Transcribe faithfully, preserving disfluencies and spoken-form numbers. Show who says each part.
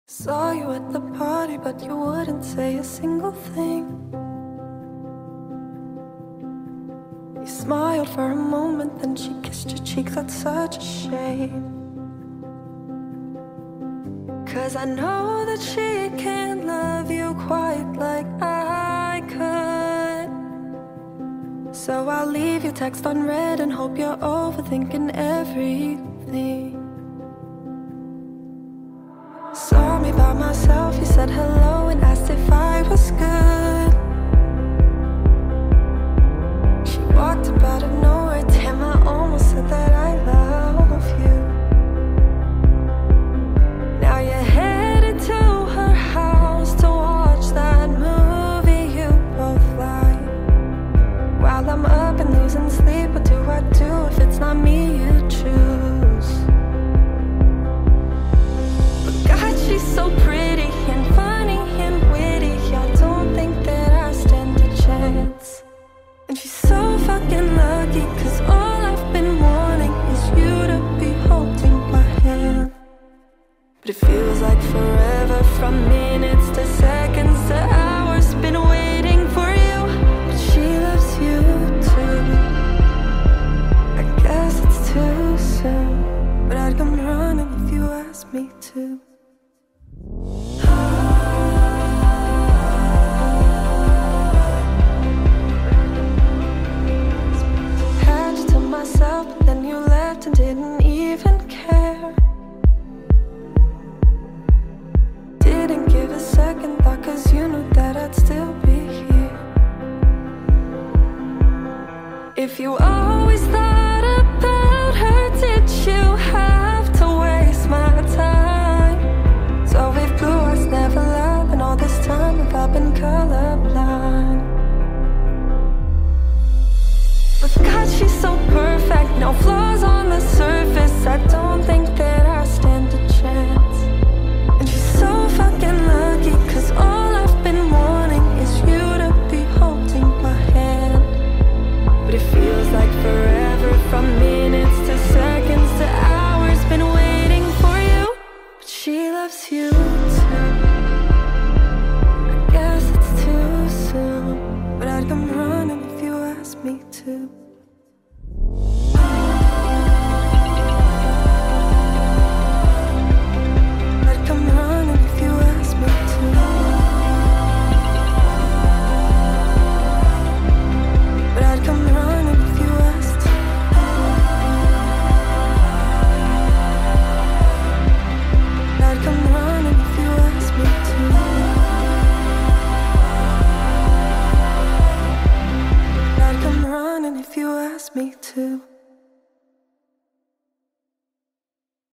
Speaker 1: Saw you at the party, but you wouldn't say a single thing. You smiled for a moment, then she kissed your cheek. That's such a shame, 'cause I know that she can't love you quite like I could. So I'll leave your text unread and hope you're overthinking everything. Saw me by myself, you said hello and asked if I was good. She walked up out of nowhere, damn, I almost said that I love you. Now you're headed to her house to watch that movie you both like. While I'm up and losing sleep, what do I do if it's not me you choose? She's so pretty and funny and witty, I don't think that I stand a chance. And she's so fucking lucky, 'cause all I've been wanting is you to be holding my hand. But it feels like forever, from minutes to seconds to hours. Been waiting for you, but she loves you too. I guess it's too soon, but I'd come running if you asked me to. Had you to myself, but then you left and didn't even care. Didn't give a second thought, 'cause you knew that I'd still be here. If you always thought about her, did you have to waste my time? So if blue eyes never lie, and all this time have I been colorblind? But God, she's so perfect, no flaws on the surface. I don't think that I stand a chance. And she's so fucking lucky, 'cause all I've been wanting is you to be holding my hand. But it feels like forever, from minutes to seconds to hours. Been waiting for you, but she loves you too. I guess it's too soon, but I'd come running if you asked me to. I'd come running if you asked me to. But I'd come running if you asked. I'd come running if you asked me to. I'd come running if you asked me to.